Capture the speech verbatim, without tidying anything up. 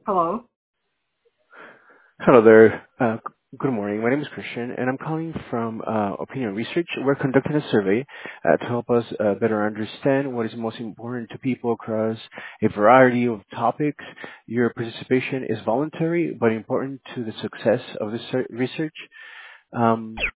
Hello. Hello there. Uh, g- Good morning. My name is Christian, and I'm calling from uh, Opinion Research. We're conducting a survey uh, to help us uh, better understand what is most important to people across a variety of topics. Your participation is voluntary but important to the success of the ser- research. Um,